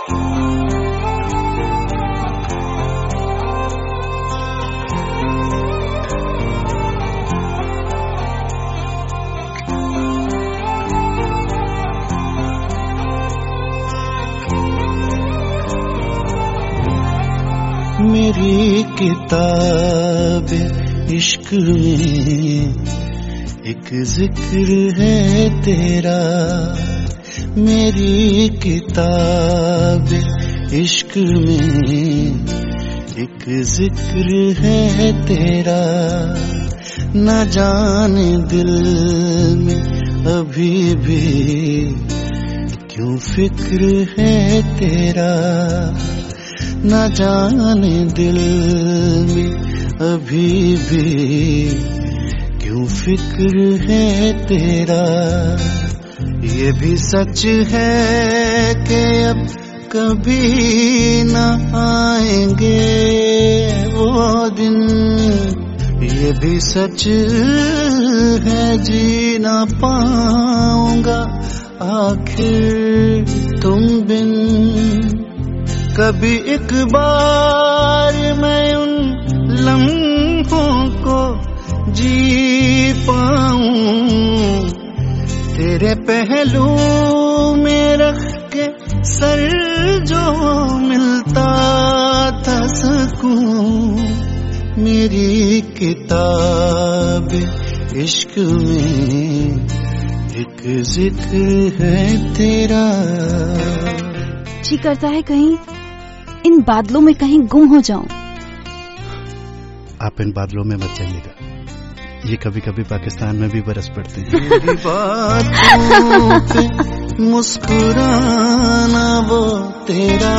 मेरी किताब इश्क में एक जिक्र है तेरा, मेरी किताब इश्क में एक जिक्र है तेरा। न जाने दिल में अभी भी क्यों फिक्र है तेरा, न जाने दिल में अभी भी क्यों फिक्र है तेरा। ये भी सच है कि अब कभी न आएंगे वो दिन, ये भी सच है जी न पाऊंगा आखिर तुम बिन। कभी एक बार मैं उन लम्हों को जी पाऊं, तेरे पहलू में रख के सर जो मिलता था सकूं। मेरी किताब इश्क में एक जिक्र है तेरा। जी करता है कहीं इन बादलों में कहीं गुम हो जाऊं। आप इन बादलों में मत जाइएगा, ये कभी कभी पाकिस्तान में भी बरस पड़ते हैं। मेरी बातों पे मुस्कुराना वो तेरा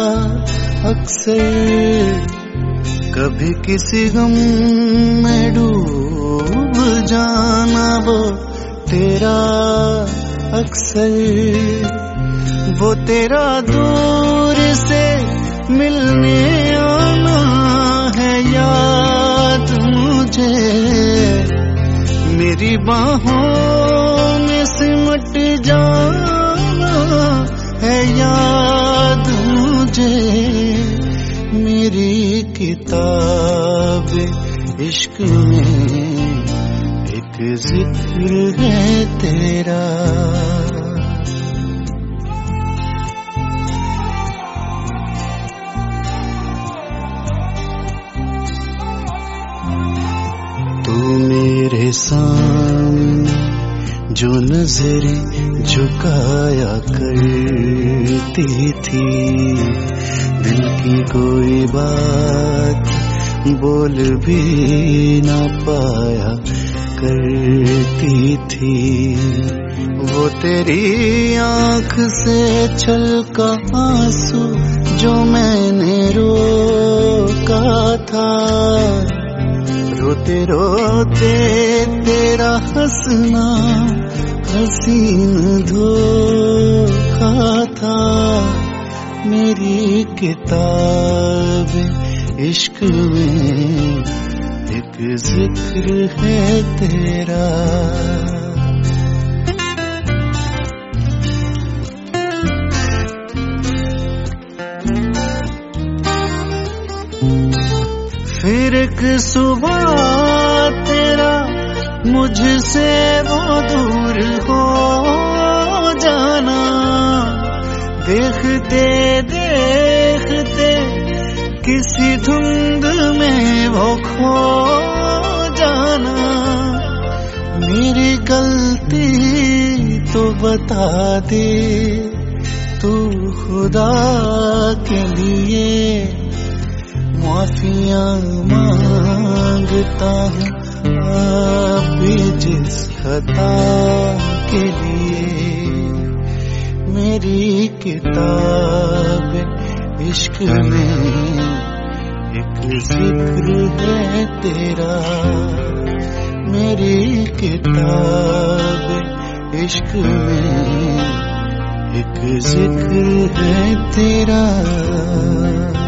अक्सर, कभी किसी गम में डूब जाना वो तेरा अक्सर। वो तेरा दूर से मिलने आना है याद मुझे, मेरी बाहों में सिमट जाना है याद मुझे। मेरी किताब इश्क में एक जिक्र है तेरा। मेरे सामने जो नजरें झुकाया करती थी, दिल की कोई बात बोल भी ना पाया करती थी। वो तेरी आँख से छलका आंसू जो मैंने रोका था, रोते रोते तेरा हंसना हसीन धोखा था। मेरी किताब इश्क में एक जिक्र है तेरा। फिर एक सुबह तेरा मुझसे वो दूर हो जाना, देखते देखते किसी धुंध में वो खो जाना। मेरी गलती तो बता दे तू खुदा के लिए, माफियाँ मांगता हूँ आप भी जिस खता के लिए। मेरी किताब इश्क में एक जिक्र है तेरा। मेरी किताब इश्क में एक जिक्र है तेरा।